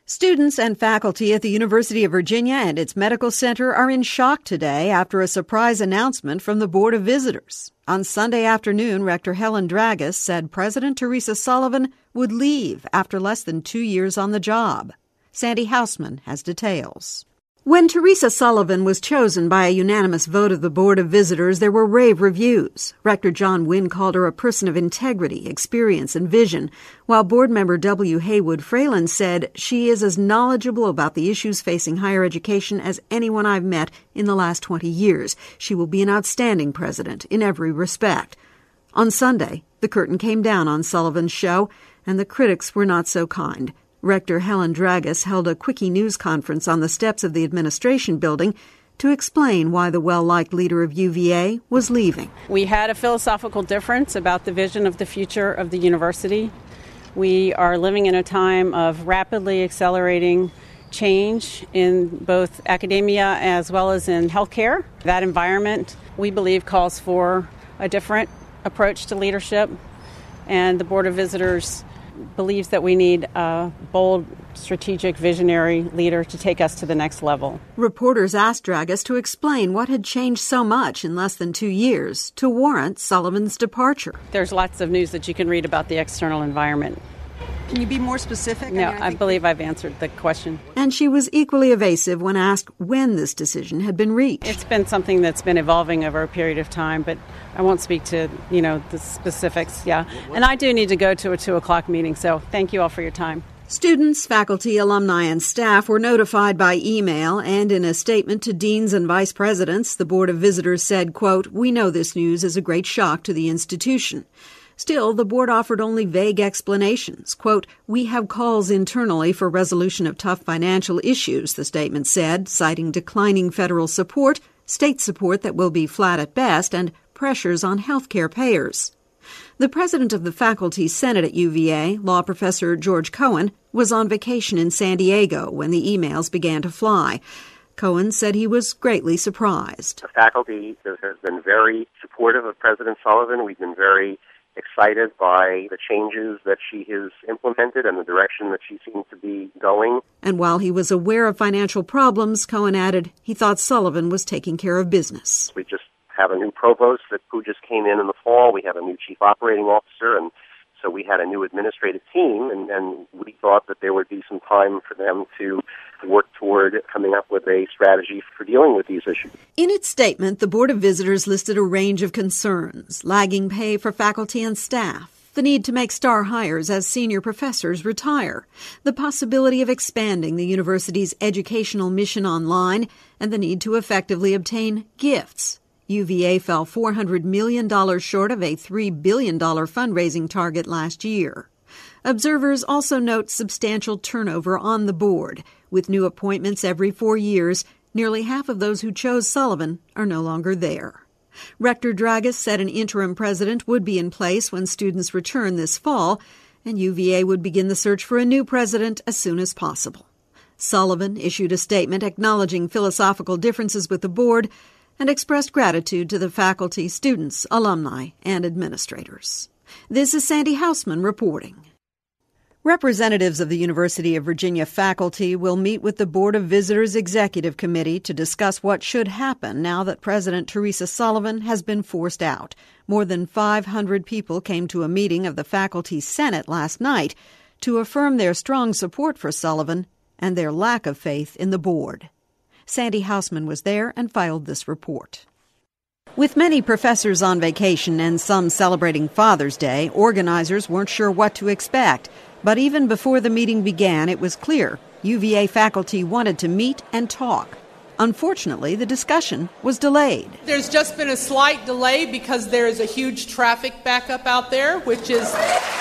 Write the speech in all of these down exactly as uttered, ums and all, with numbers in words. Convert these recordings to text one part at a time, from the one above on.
Students and faculty at the University of Virginia and its medical center are in shock today after a surprise announcement from the Board of Visitors. On Sunday afternoon, Rector Helen Dragas said President Teresa Sullivan would leave after less than two years on the job. Sandy Hausman has details. When Teresa Sullivan was chosen by a unanimous vote of the Board of Visitors, there were rave reviews. Rector John Wynn called her a person of integrity, experience, and vision, while board member W. Haywood Fralin said she is as knowledgeable about the issues facing higher education as anyone I've met in the last twenty years. She will be an outstanding president in every respect. On Sunday, the curtain came down on Sullivan's show, and the critics were not so kind. Rector Helen Dragas held a quickie news conference on the steps of the administration building to explain why the well-liked leader of U V A was leaving. We had a philosophical difference about the vision of the future of the university. We are living in a time of rapidly accelerating change in both academia as well as in healthcare. That environment, we believe, calls for a different approach to leadership, and the Board of Visitors believes that we need a bold, strategic, visionary leader to take us to the next level. Reporters asked Dragas to explain what had changed so much in less than two years to warrant Sullivan's departure. There's lots of news that you can read about the external environment. Can you be more specific? No, I, mean, I, I believe I've answered the question. And she was equally evasive when asked when this decision had been reached. It's been something that's been evolving over a period of time, but I won't speak to, you know, the specifics, yeah. And I do need to go to a two o'clock meeting, so thank you all for your time. Students, faculty, alumni, and staff were notified by email, and in a statement to deans and vice presidents, the Board of Visitors said, quote, "We know this news is a great shock to the institution." Still, the board offered only vague explanations. Quote, "We have calls internally for resolution of tough financial issues," the statement said, citing declining federal support, state support that will be flat at best, and pressures on healthcare payers. The president of the Faculty Senate at U V A, law professor George Cohen, was on vacation in San Diego when the emails began to fly. Cohen said he was greatly surprised. The faculty has been very supportive of President Sullivan. We've been very excited by the changes that she has implemented and the direction that she seems to be going. And while he was aware of financial problems, Cohen added he thought Sullivan was taking care of business. We just have a new provost that who just came in in the fall. We have a new chief operating officer, and so we had a new administrative team, and, and we thought that there would be some time for them to work toward coming up with a strategy for dealing with these issues. In its statement, the Board of Visitors listed a range of concerns: lagging pay for faculty and staff, the need to make star hires as senior professors retire, the possibility of expanding the university's educational mission online, and the need to effectively obtain gifts. U V A fell four hundred million dollars short of a three billion dollars fundraising target last year. Observers also note substantial turnover on the board. With new appointments every four years, nearly half of those who chose Sullivan are no longer there. Rector Dragas said an interim president would be in place when students return this fall, and U V A would begin the search for a new president as soon as possible. Sullivan issued a statement acknowledging philosophical differences with the board and expressed gratitude to the faculty, students, alumni, and administrators. This is Sandy Hausman reporting. Representatives of the University of Virginia faculty will meet with the Board of Visitors Executive Committee to discuss what should happen now that President Teresa Sullivan has been forced out. More than five hundred people came to a meeting of the Faculty Senate last night to affirm their strong support for Sullivan and their lack of faith in the board. Sandy Hausman was there and filed this report. With many professors on vacation and some celebrating Father's Day, organizers weren't sure what to expect. But even before the meeting began, it was clear U V A faculty wanted to meet and talk. Unfortunately, the discussion was delayed. There's just been a slight delay because there is a huge traffic backup out there, which is...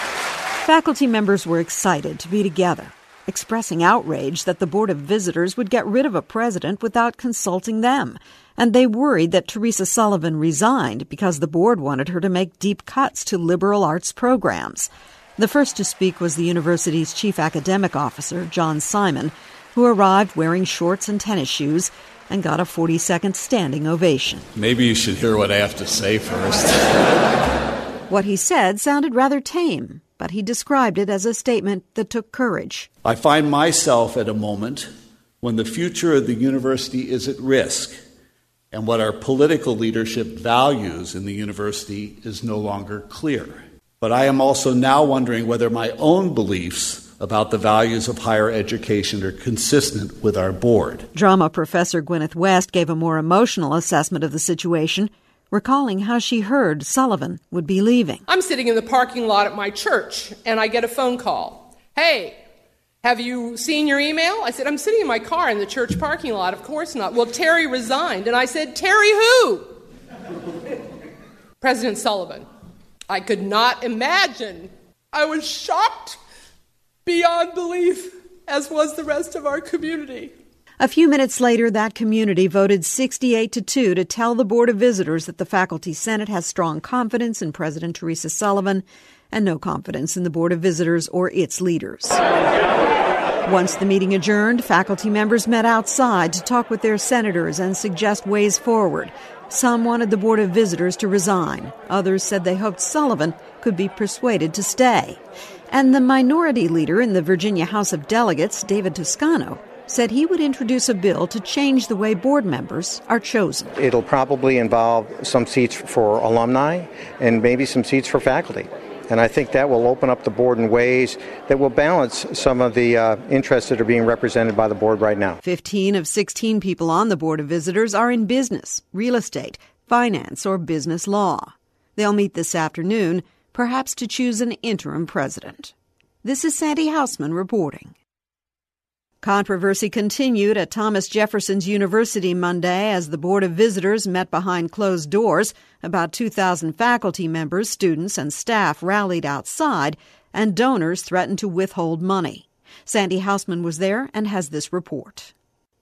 Faculty members were excited to be together, expressing outrage that the Board of Visitors would get rid of a president without consulting them. And they worried that Teresa Sullivan resigned because the board wanted her to make deep cuts to liberal arts programs. The first to speak was the university's chief academic officer, John Simon, who arrived wearing shorts and tennis shoes and got a forty-second standing ovation. Maybe you should hear what I have to say first. What he said sounded rather tame. but he described it as a statement that took courage. I find myself at a moment when the future of the university is at risk, and what our political leadership values in the university is no longer clear. But I am also now wondering whether my own beliefs about the values of higher education are consistent with our board. Drama professor Gwyneth West gave a more emotional assessment of the situation, recalling how she heard Sullivan would be leaving. I'm sitting in the parking lot at my church, and I get a phone call. Hey, have you seen your email? I said, I'm sitting in my car in the church parking lot. Of course not. Well, Terry resigned. And I said, Terry who? President Sullivan. I could not imagine. I was shocked beyond belief, as was the rest of our community. A few minutes later, that community voted sixty-eight to two to tell the Board of Visitors that the Faculty Senate has strong confidence in President Teresa Sullivan and no confidence in the Board of Visitors or its leaders. Once the meeting adjourned, faculty members met outside to talk with their senators and suggest ways forward. Some wanted the Board of Visitors to resign. Others said they hoped Sullivan could be persuaded to stay. And the minority leader in the Virginia House of Delegates, David Toscano, said he would introduce a bill to change the way board members are chosen. It'll probably involve some seats for alumni and maybe some seats for faculty. And I think that will open up the board in ways that will balance some of the uh, interests that are being represented by the board right now. Fifteen of sixteen people on the Board of Visitors are in business, real estate, finance, or business law. They'll meet this afternoon, perhaps to choose an interim president. This is Sandy Hausman reporting. Controversy continued at Thomas Jefferson's University Monday as the Board of Visitors met behind closed doors. About two thousand faculty members, students, and staff rallied outside, and donors threatened to withhold money. Sandy Hausman was there and has this report.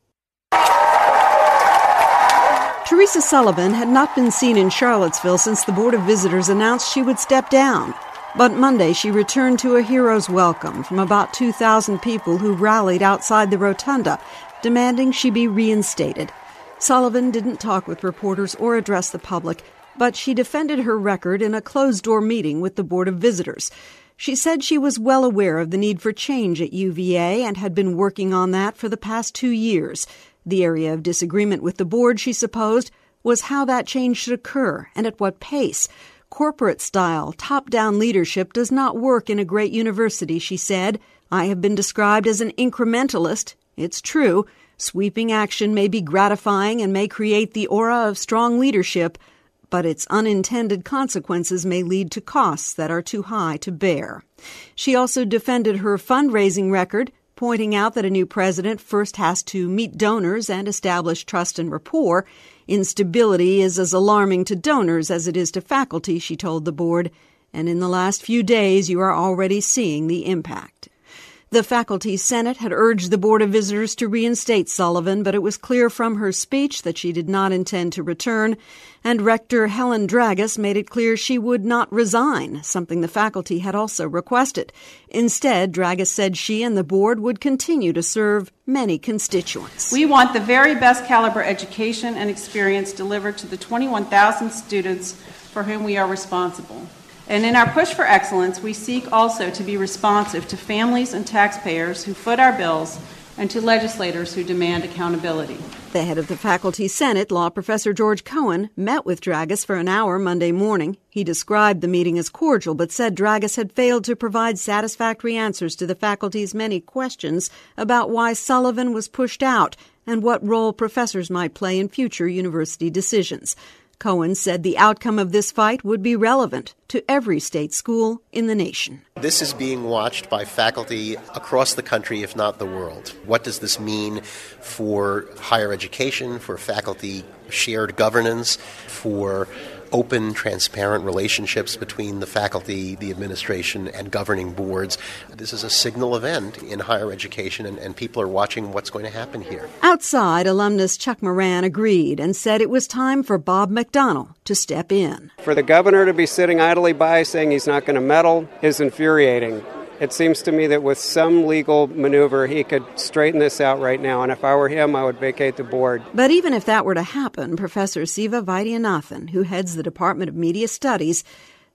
Teresa Sullivan had not been seen in Charlottesville since the Board of Visitors announced she would step down. But Monday she returned to a hero's welcome from about two thousand people who rallied outside the rotunda, demanding she be reinstated. Sullivan didn't talk with reporters or address the public, but she defended her record in a closed-door meeting with the Board of Visitors. She said she was well aware of the need for change at U V A and had been working on that for the past two years. The area of disagreement with the board, she supposed, was how that change should occur and at what pace. Corporate-style, top-down leadership does not work in a great university, she said. I have been described as an incrementalist. It's true. Sweeping action may be gratifying and may create the aura of strong leadership, but its unintended consequences may lead to costs that are too high to bear. She also defended her fundraising record, pointing out that a new president first has to meet donors and establish trust and rapport. Instability is as alarming to donors as it is to faculty, she told the board, and in the last few days you are already seeing the impact. The Faculty Senate had urged the Board of Visitors to reinstate Sullivan, but it was clear from her speech that she did not intend to return, and Rector Helen Dragas made it clear she would not resign, something the faculty had also requested. Instead, Dragas said she and the board would continue to serve many constituents. We want the very best caliber education and experience delivered to the twenty-one thousand students for whom we are responsible. And in our push for excellence, we seek also to be responsive to families and taxpayers who foot our bills and to legislators who demand accountability. The head of the Faculty Senate, law professor George Cohen, met with Dragas for an hour Monday morning. He described the meeting as cordial, but said Dragas had failed to provide satisfactory answers to the faculty's many questions about why Sullivan was pushed out and what role professors might play in future university decisions. Cohen said the outcome of this fight would be relevant to every state school in the nation. This is being watched by faculty across the country, if not the world. What does this mean for higher education, for faculty shared governance, for open, transparent relationships between the faculty, the administration, and governing boards? This is a signal event in higher education, and, and people are watching what's going to happen here. Outside, alumnus Chuck Moran agreed and said it was time for Bob McDonnell to step in. For the governor to be sitting idly by saying he's not going to meddle is infuriating. It seems to me that with some legal maneuver, he could straighten this out right now. And if I were him, I would vacate the board. But even if that were to happen, Professor Siva Vaidyanathan, who heads the Department of Media Studies,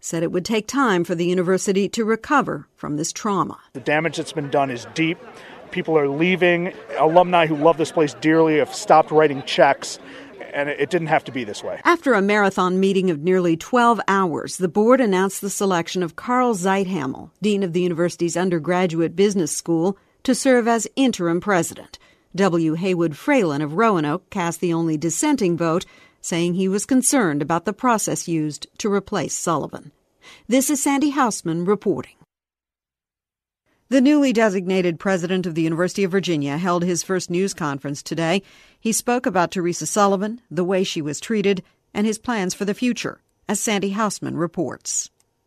said it would take time for the university to recover from this trauma. The damage that's been done is deep. People are leaving. Alumni who love this place dearly have stopped writing checks, and it didn't have to be this way. After a marathon meeting of nearly twelve hours, the board announced the selection of Carl Zeithaml, dean of the university's undergraduate business school, to serve as interim president. W. Haywood Fralin of Roanoke cast the only dissenting vote, saying he was concerned about the process used to replace Sullivan. This is Sandy Hausman reporting. The newly designated president of the University of Virginia held his first news conference today. He spoke about Teresa Sullivan, the way she was treated, and his plans for the future, as Sandy Hausman reports.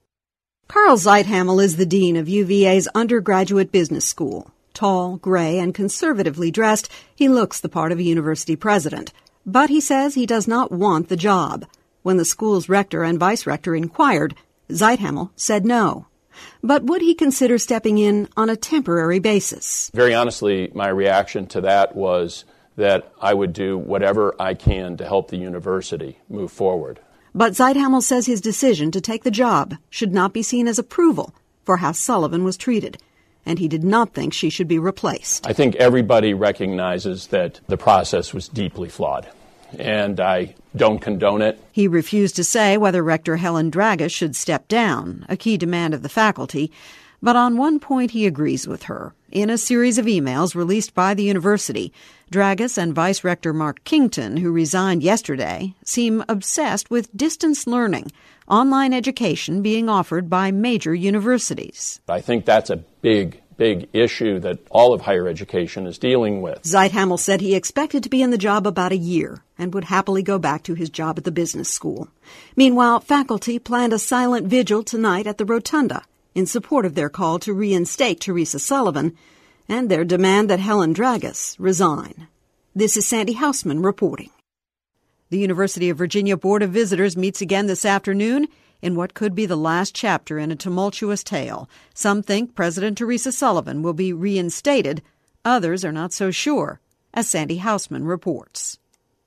Carl Zeithaml is the dean of U V A's undergraduate business school. Tall, gray, and conservatively dressed, he looks the part of a university president. But he says he does not want the job. When the school's rector and vice-rector inquired, Zeithaml said no. But would he consider stepping in on a temporary basis? Very honestly, my reaction to that was that I would do whatever I can to help the university move forward. But Zeithaml says his decision to take the job should not be seen as approval for how Sullivan was treated, and he did not think she should be replaced. I think everybody recognizes that the process was deeply flawed, and I don't condone it. He refused to say whether Rector Helen Dragas should step down, a key demand of the faculty, but on one point he agrees with her. In a series of emails released by the university, Dragas and Vice Rector Mark Kington, who resigned yesterday, seem obsessed with distance learning, online education being offered by major universities. I think that's a big big issue that all of higher education is dealing with. Zeithaml said he expected to be in the job about a year and would happily go back to his job at the business school. Meanwhile, faculty planned a silent vigil tonight at the Rotunda in support of their call to reinstate Teresa Sullivan and their demand that Helen Dragas resign. This is Sandy Hausman reporting. The University of Virginia Board of Visitors meets again this afternoon in what could be the last chapter in a tumultuous tale. Some think President Teresa Sullivan will be reinstated. Others are not so sure, as Sandy Hausman reports.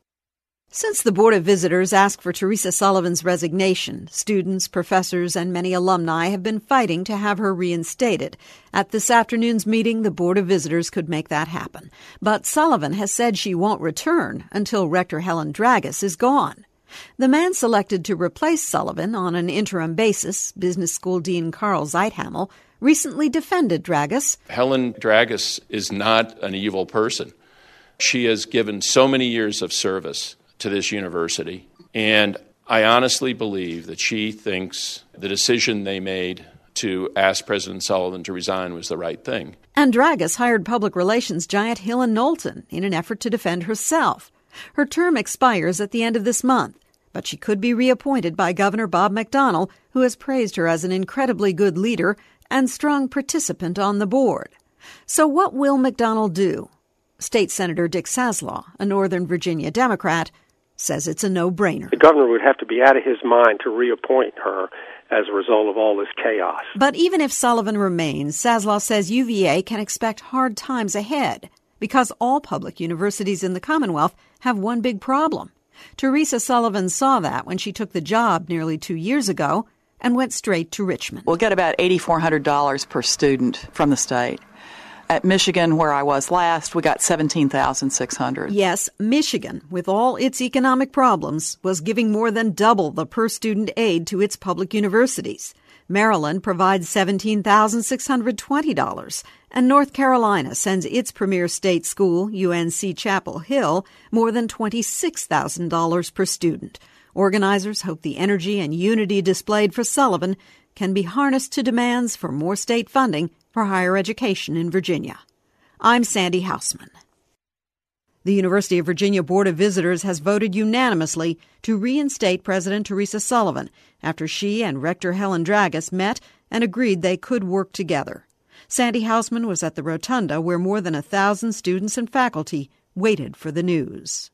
Since the Board of Visitors asked for Teresa Sullivan's resignation, students, professors, and many alumni have been fighting to have her reinstated. At this afternoon's meeting, the Board of Visitors could make that happen. But Sullivan has said she won't return until Rector Helen Dragas is gone. The man selected to replace Sullivan on an interim basis, business school dean Carl Zeithaml, recently defended Dragas. Helen Dragas is not an evil person. She has given so many years of service to this university, and I honestly believe that she thinks the decision they made to ask President Sullivan to resign was the right thing. And Dragas hired public relations giant Helen Knowlton in an effort to defend herself. Her term expires at the end of this month, but she could be reappointed by Governor Bob McDonnell, who has praised her as an incredibly good leader and strong participant on the board. So what will McDonnell do? State Senator Dick Saslaw, a Northern Virginia Democrat, says it's a no-brainer. The governor would have to be out of his mind to reappoint her as a result of all this chaos. But even if Sullivan remains, Saslaw says U V A can expect hard times ahead, because all public universities in the Commonwealth have one big problem. Teresa Sullivan saw that when she took the job nearly two years ago and went straight to Richmond. We'll get about eight thousand four hundred dollars per student from the state. At Michigan, where I was last, we got seventeen thousand six hundred dollars. Yes, Michigan, with all its economic problems, was giving more than double the per-student aid to its public universities. Maryland provides seventeen thousand six hundred twenty dollars, and North Carolina sends its premier state school, U N C Chapel Hill, more than twenty-six thousand dollars per student. Organizers hope the energy and unity displayed for Sullivan can be harnessed to demands for more state funding for higher education in Virginia. I'm Sandy Hausman. The University of Virginia Board of Visitors has voted unanimously to reinstate President Teresa Sullivan after she and Rector Helen Dragas met and agreed they could work together. Sandy Hausman was at the Rotunda, where more than a thousand students and faculty waited for the news.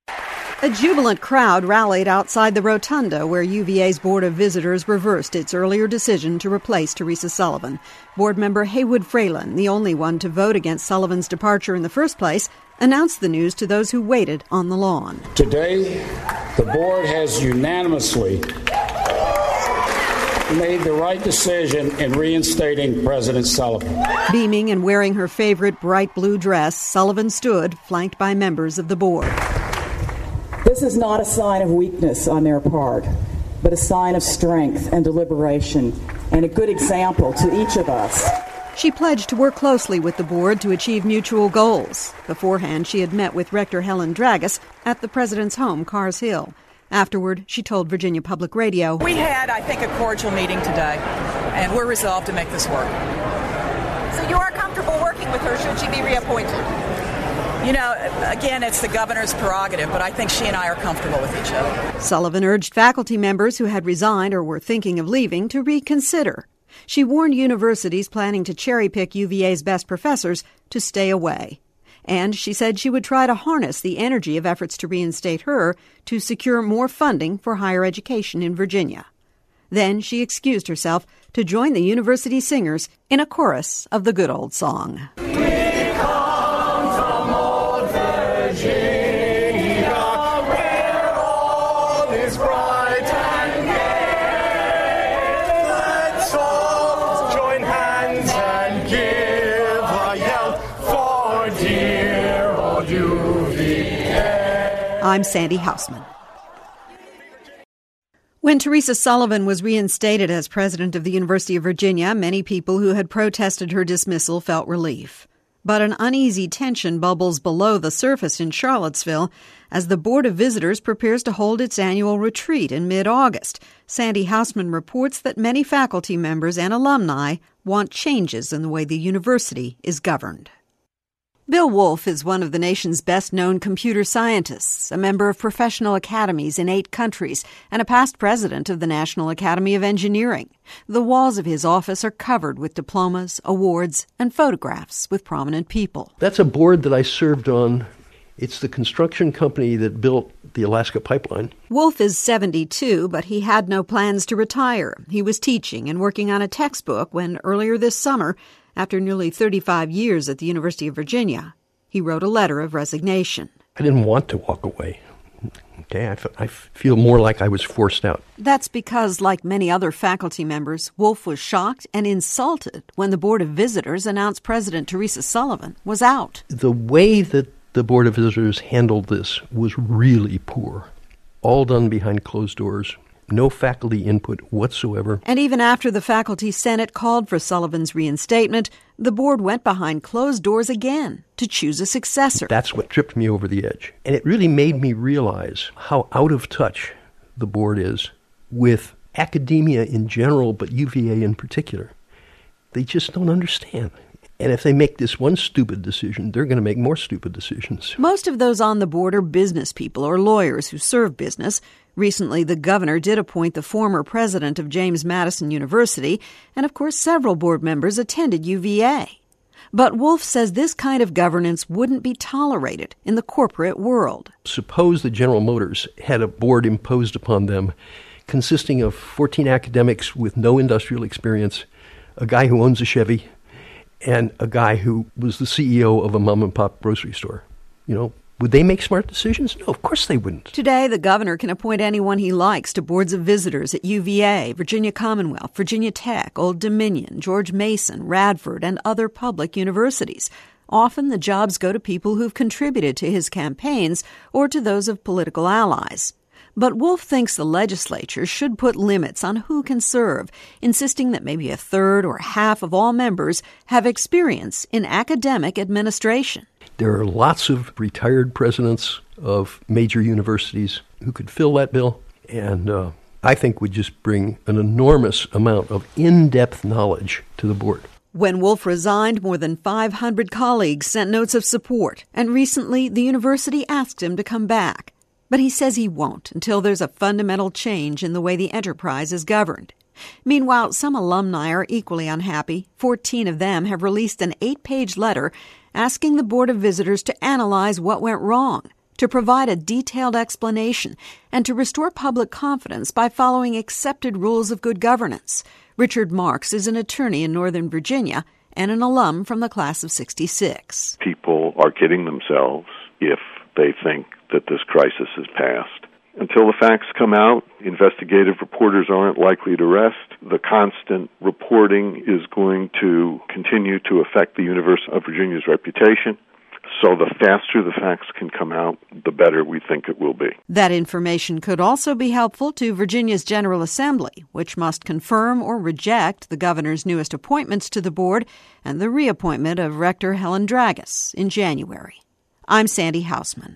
A jubilant crowd rallied outside the Rotunda, where U V A's Board of Visitors reversed its earlier decision to replace Teresa Sullivan. Board member Haywood Fralin, the only one to vote against Sullivan's departure in the first place, announced the news to those who waited on the lawn. Today, the board has unanimously made the right decision in reinstating President Sullivan. Beaming and wearing her favorite bright blue dress, Sullivan stood, flanked by members of the board. This is not a sign of weakness on their part, but a sign of strength and deliberation, and a good example to each of us. She pledged to work closely with the board to achieve mutual goals. Beforehand, she had met with Rector Helen Dragas at the president's home, Carrs Hill. Afterward, she told Virginia Public Radio, "We had, I think, a cordial meeting today, and we're resolved to make this work." So you are comfortable working with her should she be reappointed? You know, again, it's the governor's prerogative, but I think she and I are comfortable with each other. Sullivan urged faculty members who had resigned or were thinking of leaving to reconsider. She warned universities planning to cherry-pick U V A's best professors to stay away. And she said she would try to harness the energy of efforts to reinstate her to secure more funding for higher education in Virginia. Then she excused herself to join the university singers in a chorus of the good old song. We come from old Virginia, where all is bright and gay. Let's all join hands and give a yell for dear old U V A. I'm Sandy Hausman. When Teresa Sullivan was reinstated as president of the University of Virginia, many people who had protested her dismissal felt relief. But an uneasy tension bubbles below the surface in Charlottesville as the Board of Visitors prepares to hold its annual retreat in mid-August. Sandy Hausman reports that many faculty members and alumni want changes in the way the university is governed. Bill Wolfe is one of the nation's best-known computer scientists, a member of professional academies in eight countries, and a past president of the National Academy of Engineering. The walls of his office are covered with diplomas, awards, and photographs with prominent people. That's a board that I served on. It's the construction company that built the Alaska Pipeline. Wolfe is seventy-two, but he had no plans to retire. He was teaching and working on a textbook when, earlier this summer, after nearly thirty-five years at the University of Virginia, he wrote a letter of resignation. I didn't want to walk away. Okay, I, f- I feel more like I was forced out. That's because, like many other faculty members, Wolfe was shocked and insulted when the Board of Visitors announced President Teresa Sullivan was out. The way that the Board of Visitors handled this was really poor. All done behind closed doors. No faculty input whatsoever. And even after the Faculty Senate called for Sullivan's reinstatement, the board went behind closed doors again to choose a successor. That's what tripped me over the edge. And it really made me realize how out of touch the board is with academia in general, but U V A in particular. They just don't understand. And if they make this one stupid decision, they're going to make more stupid decisions. Most of those on the board are business people or lawyers who serve business. Recently, the governor did appoint the former president of James Madison University, and of course several board members attended U V A. But Wolfe says this kind of governance wouldn't be tolerated in the corporate world. Suppose that General Motors had a board imposed upon them consisting of fourteen academics with no industrial experience, a guy who owns a Chevy, and a guy who was the C E O of a mom-and-pop grocery store. You know, would they make smart decisions? No, of course they wouldn't. Today, the governor can appoint anyone he likes to boards of visitors at U V A, Virginia Commonwealth, Virginia Tech, Old Dominion, George Mason, Radford, and other public universities. Often the jobs go to people who've contributed to his campaigns or to those of political allies. But Wolfe thinks the legislature should put limits on who can serve, insisting that maybe a third or half of all members have experience in academic administration. There are lots of retired presidents of major universities who could fill that bill, and uh, I think would just bring an enormous amount of in-depth knowledge to the board. When Wolfe resigned, more than five hundred colleagues sent notes of support, and recently the university asked him to come back. But he says he won't until there's a fundamental change in the way the enterprise is governed. Meanwhile, some alumni are equally unhappy. Fourteen of them have released an eight-page letter asking the Board of Visitors to analyze what went wrong, to provide a detailed explanation, and to restore public confidence by following accepted rules of good governance. Richard Marks is an attorney in Northern Virginia and an alum from the class of sixty-six. People are kidding themselves if they think that this crisis is past. Until the facts come out, investigative reporters aren't likely to rest. The constant reporting is going to continue to affect the University of Virginia's reputation. So the faster the facts can come out, the better we think it will be. That information could also be helpful to Virginia's General Assembly, which must confirm or reject the governor's newest appointments to the board and the reappointment of Rector Helen Dragas in January. I'm Sandy Hausman.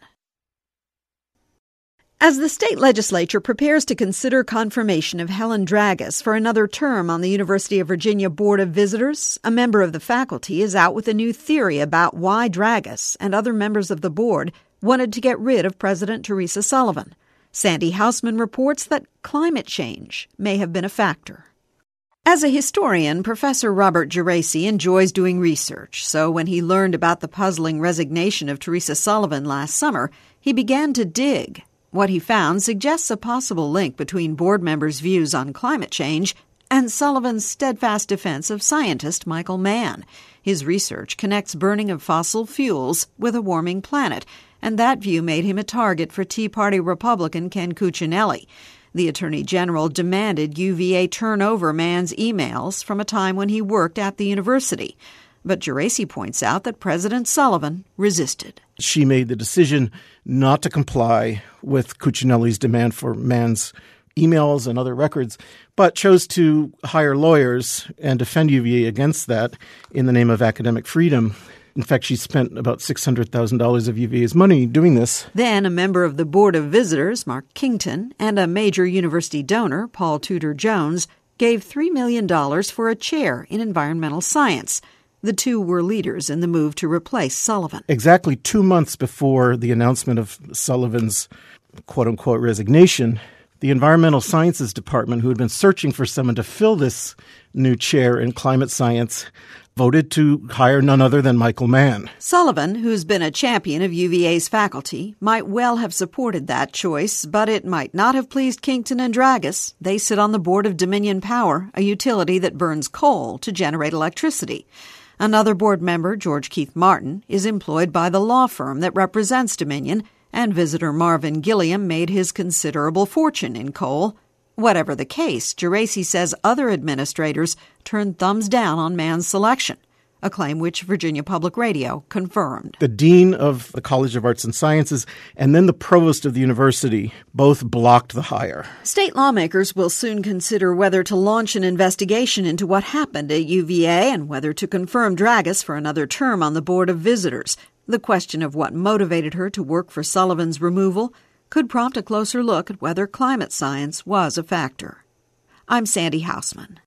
As the state legislature prepares to consider confirmation of Helen Dragas for another term on the University of Virginia Board of Visitors, a member of the faculty is out with a new theory about why Dragas and other members of the board wanted to get rid of President Teresa Sullivan. Sandy Hausman reports that climate change may have been a factor. As a historian, Professor Robert Geraci enjoys doing research, so when he learned about the puzzling resignation of Teresa Sullivan last summer, he began to dig. What he found suggests a possible link between board members' views on climate change and Sullivan's steadfast defense of scientist Michael Mann. His research connects burning of fossil fuels with a warming planet, and that view made him a target for Tea Party Republican Ken Cuccinelli. The Attorney General demanded U V A turn over Mann's emails from a time when he worked at the university. But Geraci points out that President Sullivan resisted. She made the decision not to comply with Cuccinelli's demand for Mann's emails and other records, but chose to hire lawyers and defend U V A against that in the name of academic freedom. In fact, she spent about six hundred thousand dollars of U V A's money doing this. Then a member of the Board of Visitors, Mark Kington, and a major university donor, Paul Tudor Jones, gave three million dollars for a chair in environmental science. The two were leaders in the move to replace Sullivan. Exactly two months before the announcement of Sullivan's quote-unquote resignation, the Environmental Sciences Department, who had been searching for someone to fill this new chair in climate science, voted to hire none other than Michael Mann. Sullivan, who's been a champion of U V A's faculty, might well have supported that choice, but it might not have pleased Kington and Dragas. They sit on the board of Dominion Power, a utility that burns coal to generate electricity. Another board member, George Keith Martin, is employed by the law firm that represents Dominion, and visitor Marvin Gilliam made his considerable fortune in coal. Whatever the case, Geraci says other administrators turned thumbs down on Mann's selection, a claim which Virginia Public Radio confirmed. The dean of the College of Arts and Sciences and then the provost of the university both blocked the hire. State lawmakers will soon consider whether to launch an investigation into what happened at U V A and whether to confirm Dragas for another term on the Board of Visitors. The question of what motivated her to work for Sullivan's removal could prompt a closer look at whether climate science was a factor. I'm Sandy Hausman.